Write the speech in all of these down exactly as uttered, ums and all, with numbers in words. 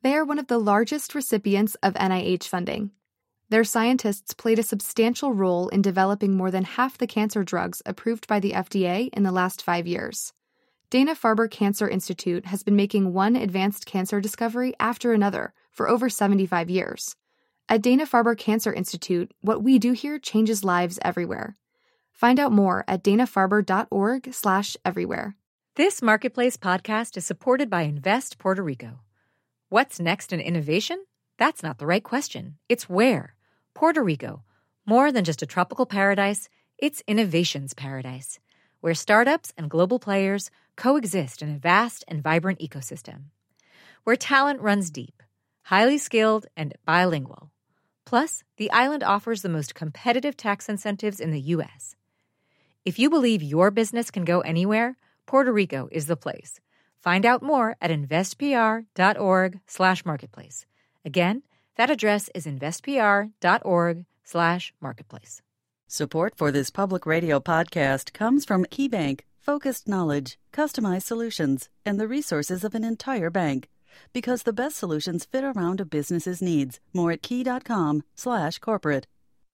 They are one of the largest recipients of N I H funding. Their scientists played a substantial role in developing more than half the cancer drugs approved by the F D A in the last five years. Dana-Farber Cancer Institute has been making one advanced cancer discovery after another for over seventy-five years. At Dana-Farber Cancer Institute, what we do here changes lives everywhere. Find out more at dana-farber.org slash everywhere. This Marketplace podcast is supported by Invest Puerto Rico. What's next in innovation? That's not the right question. It's where. Puerto Rico. More than just a tropical paradise, it's innovation's paradise, where startups and global players coexist in a vast and vibrant ecosystem. Where talent runs deep, highly skilled, and bilingual. Plus, the island offers the most competitive tax incentives in the U S. If you believe your business can go anywhere, Puerto Rico is the place. Find out more at investpr.org slash marketplace. Again, that address is investpr.org slash marketplace. Support for this public radio podcast comes from KeyBank, focused knowledge, customized solutions, and the resources of an entire bank. Because the best solutions fit around a business's needs. More at key.com slash corporate.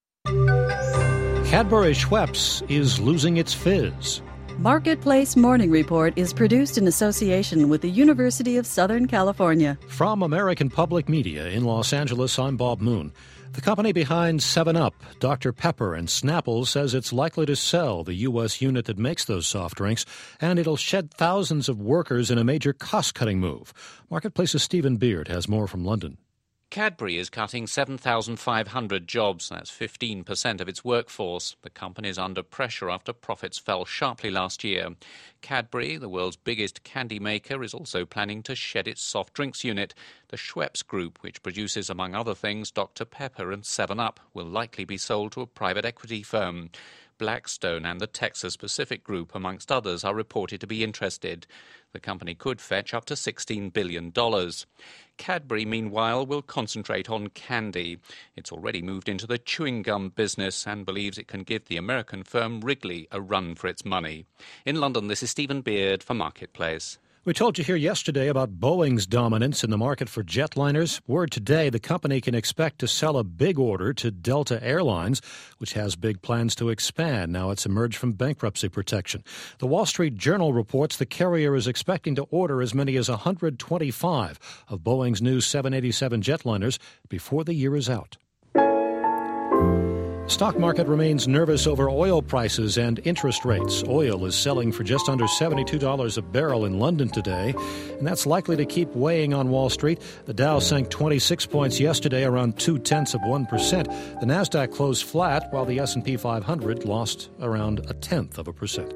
Cadbury Schweppes is losing its fizz. Marketplace Morning Report is produced in association with the University of Southern California. From American Public Media in Los Angeles, I'm Bob Moon. The company behind seven up, Doctor Pepper and Snapple, says it's likely to sell the U S unit that makes those soft drinks, and it'll shed thousands of workers in a major cost-cutting move. Marketplace's Stephen Beard has more from London. Cadbury is cutting seven thousand five hundred jobs. That's fifteen percent of its workforce. The company is under pressure after profits fell sharply last year. Cadbury, the world's biggest candy maker, is also planning to shed its soft drinks unit. The Schweppes Group, which produces, among other things, Doctor Pepper and seven up, will likely be sold to a private equity firm. Blackstone and the Texas Pacific Group, amongst others, are reported to be interested. The company could fetch up to sixteen billion dollars. Cadbury, meanwhile, will concentrate on candy. It's already moved into the chewing gum business and believes it can give the American firm Wrigley a run for its money. In London, this is Stephen Beard for Marketplace. We told you here yesterday about Boeing's dominance in the market for jetliners. Word today, the company can expect to sell a big order to Delta Airlines, which has big plans to expand now it's emerged from bankruptcy protection. The Wall Street Journal reports the carrier is expecting to order as many as one hundred twenty-five of Boeing's new seven eighty-seven jetliners before the year is out. Stock market remains nervous over oil prices and interest rates. Oil is selling for just under seventy-two dollars a barrel in London today, and that's likely to keep weighing on Wall Street. The Dow sank twenty-six points yesterday, around two-tenths of one percent. The Nasdaq closed flat, while the S and P five hundred lost around a tenth of a percent.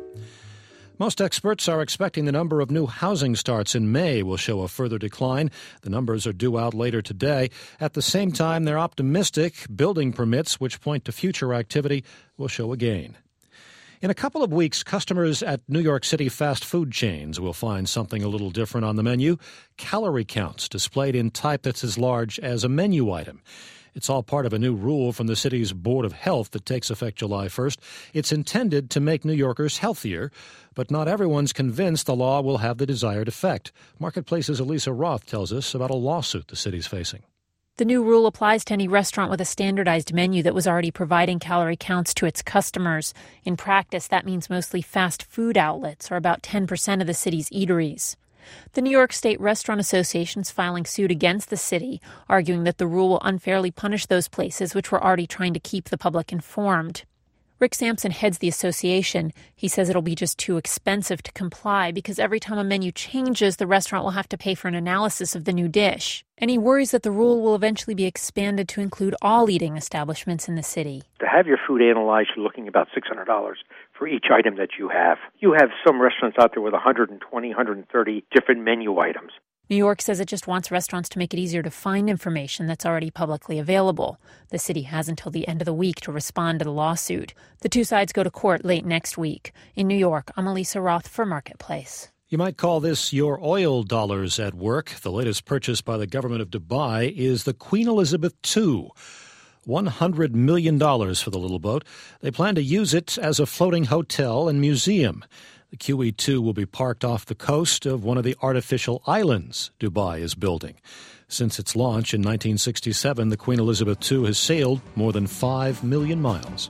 Most experts are expecting the number of new housing starts in May will show a further decline. The numbers are due out later today. At the same time, they're optimistic building permits, which point to future activity, will show a gain. In a couple of weeks, customers at New York City fast food chains will find something a little different on the menu: calorie counts displayed in type that's as large as a menu item. It's all part of a new rule from the city's Board of Health that takes effect July first. It's intended to make New Yorkers healthier, but not everyone's convinced the law will have the desired effect. Marketplace's Elisa Roth tells us about a lawsuit the city's facing. The new rule applies to any restaurant with a standardized menu that was already providing calorie counts to its customers. In practice, that means mostly fast food outlets, or about ten percent of the city's eateries. The New York State Restaurant Association is filing suit against the city, arguing that the rule will unfairly punish those places which were already trying to keep the public informed. Rick Sampson heads the association. He says it'll be just too expensive to comply because every time a menu changes, the restaurant will have to pay for an analysis of the new dish. And he worries that the rule will eventually be expanded to include all eating establishments in the city. To have your food analyzed, you're looking about six hundred dollars for each item that you have. You have some restaurants out there with one hundred twenty, one hundred thirty different menu items. New York says it just wants restaurants to make it easier to find information that's already publicly available. The city has until the end of the week to respond to the lawsuit. The two sides go to court late next week. In New York, I'm Elisa Roth for Marketplace. You might call this your oil dollars at work. The latest purchase by the government of Dubai is the Queen Elizabeth the Second. one hundred million dollars for the little boat. They plan to use it as a floating hotel and museum. The Q E two will be parked off the coast of one of the artificial islands Dubai is building. Since its launch in nineteen sixty-seven, the Queen Elizabeth the Second has sailed more than five million miles.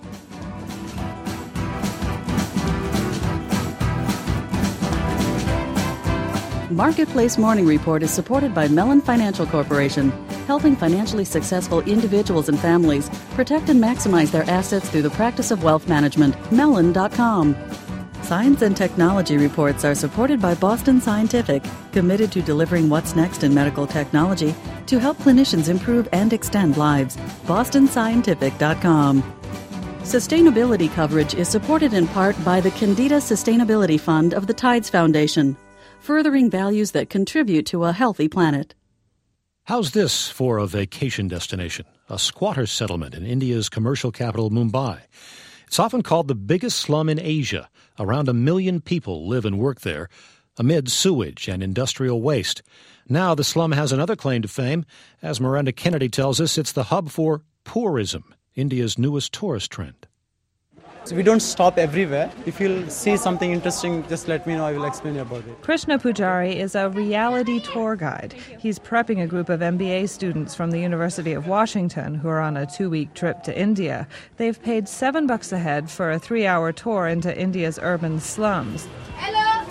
Marketplace Morning Report is supported by Mellon Financial Corporation, helping financially successful individuals and families protect and maximize their assets through the practice of wealth management. Mellon dot com. Science and technology reports are supported by Boston Scientific, committed to delivering what's next in medical technology to help clinicians improve and extend lives. Boston Scientific dot com. Sustainability coverage is supported in part by the Candida Sustainability Fund of the Tides Foundation, furthering values that contribute to a healthy planet. How's this for a vacation destination? A squatter settlement in India's commercial capital, Mumbai. It's often called the biggest slum in Asia. Around a million people live and work there amid sewage and industrial waste. Now the slum has another claim to fame. As Miranda Kennedy tells us, it's the hub for pourism, India's newest tourist trend. So we don't stop everywhere. If you'll see something interesting, just let me know. I will explain about it. Krishna Pujari is a reality tour guide. He's prepping a group of M B A students from the University of Washington who are on a two-week trip to India. They've paid seven bucks a head for a three-hour tour into India's urban slums. Hello.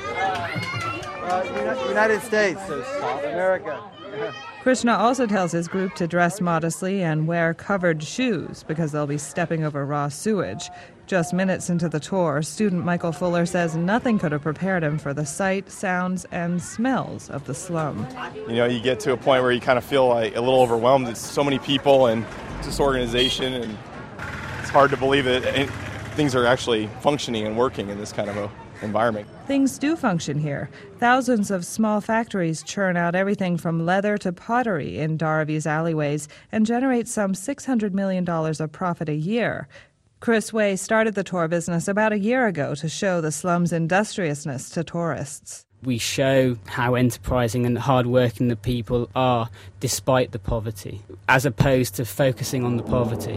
Uh, United States, so South America. Krishna also tells his group to dress modestly and wear covered shoes because they'll be stepping over raw sewage. Just minutes into the tour, student Michael Fuller says nothing could have prepared him for the sight, sounds, and smells of the slum. You know, you get to a point where you kind of feel like a little overwhelmed. It's so many people and disorganization, and it's hard to believe that things are actually functioning and working in this kind of a environment. Things do function here. Thousands of small factories churn out everything from leather to pottery in Dharavi's alleyways and generate some six hundred million dollars of profit a year. Chris Way started the tour business about a year ago to show the slum's industriousness to tourists. We show how enterprising and hardworking the people are despite the poverty, as opposed to focusing on the poverty.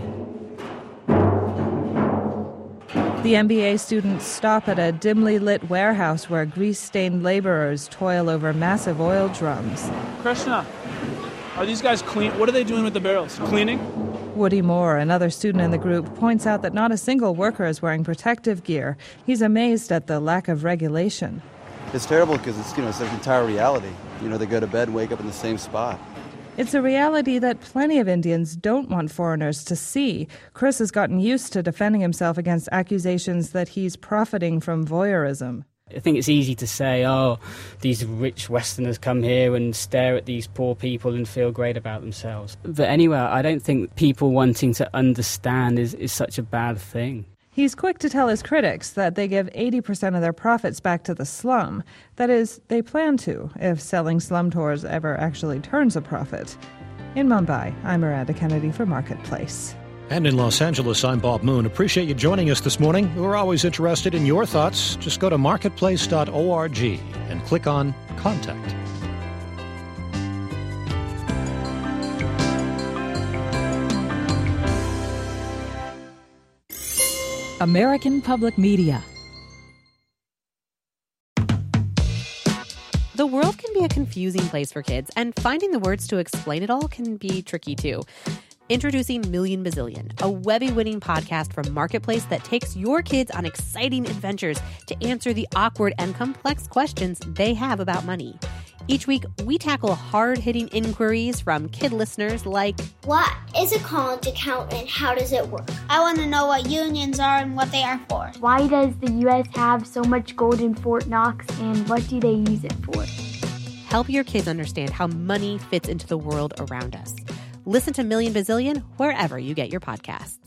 The M B A students stop at a dimly lit warehouse where grease-stained laborers toil over massive oil drums. Krishna, are these guys clean? What are they doing with the barrels? Cleaning? Woody Moore, another student in the group, points out that not a single worker is wearing protective gear. He's amazed at the lack of regulation. It's terrible because it's, you know, it's their entire reality. You know, they go to bed and wake up in the same spot. It's a reality that plenty of Indians don't want foreigners to see. Chris has gotten used to defending himself against accusations that he's profiting from voyeurism. I think it's easy to say, oh, these rich Westerners come here and stare at these poor people and feel great about themselves. But anyway, I don't think people wanting to understand is, is such a bad thing. He's quick to tell his critics that they give eighty percent of their profits back to the slum. That is, they plan to, if selling slum tours ever actually turns a profit. In Mumbai, I'm Miranda Kennedy for Marketplace. And in Los Angeles, I'm Bob Moon. Appreciate you joining us this morning. We're always interested in your thoughts. Just go to marketplace dot org and click on Contact. American Public Media. The world can be a confusing place for kids, and finding the words to explain it all can be tricky too. Introducing Million Bazillion, a Webby-winning podcast from Marketplace that takes your kids on exciting adventures to answer the awkward and complex questions they have about money. Each week, we tackle hard-hitting inquiries from kid listeners like, what is a college account and how does it work? I want to know what unions are and what they are for. Why does the U S have so much gold in Fort Knox and what do they use it for? Help your kids understand how money fits into the world around us. Listen to Million Bazillion wherever you get your podcasts.